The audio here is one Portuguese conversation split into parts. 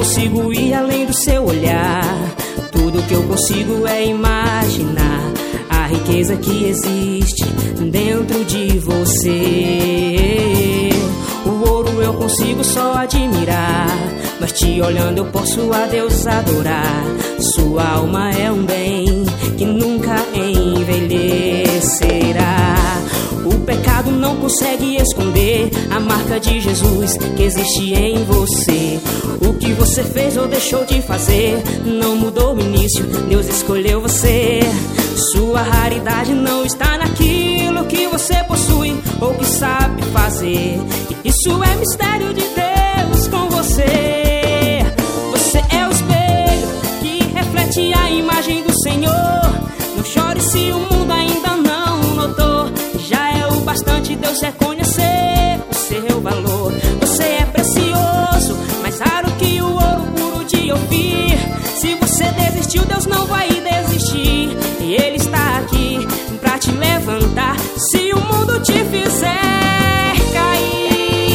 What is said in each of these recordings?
consigo ir além do seu olhar. Tudo que eu consigo é imaginar a riqueza que existe dentro de você. O ouro eu consigo só admirar, mas te olhando eu posso a Deus adorar. Sua alma é um bem que nunca envelhecerá. O pecado não consegue esconder a marca de Jesus que existe em você. O que você fez ou deixou de fazer não mudou o início, Deus escolheu você. Sua raridade não está naquilo que você possui ou que sabe fazer. Isso é mistério de Deus com você. Você é o espelho que reflete a imagem do Senhor. Não chore se o mundo ainda não notou. Já é o bastante Deus reconhecer o seu valor. Você é precioso, mais raro que o ouro puro de ouvir. Se você desistiu, Deus não vai desistir. E Ele está aqui pra te levantar se o mundo te fizer cair.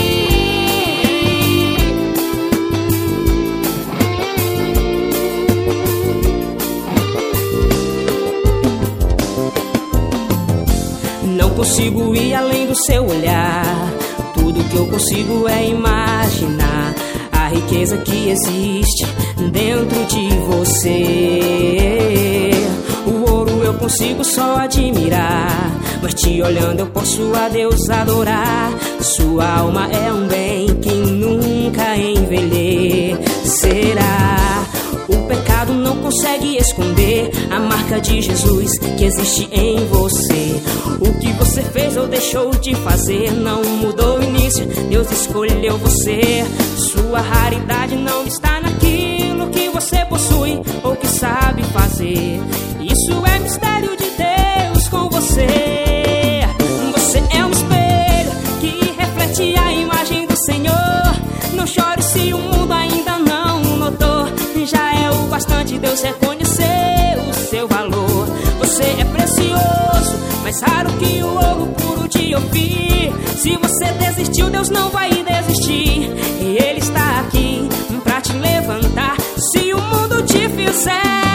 Não consigo ir além do seu olhar. Tudo que eu consigo é imaginar a riqueza que existe dentro de você. O ouro eu consigo só admirar, mas te olhando eu posso a Deus adorar. Sua alma é um bem que nunca envelhecerá. O pecado não consegue esconder a marca de Jesus que existe em você. O que você fez ou deixou de fazer não mudou o início, Deus escolheu você. Sua raridade não está naquilo que você possui ou que sabe fazer. Isso é mistério de Deus com você. Você é um espelho que reflete a imagem do Senhor. Não chore se o mundo ainda não notou. Já é o bastante Deus reconhecer o seu valor. Você é precioso, mais raro que o ouro puro de ouvir. Se você desistiu, Deus não vai desistir. E Ele está aqui pra te levantar se o mundo te fizer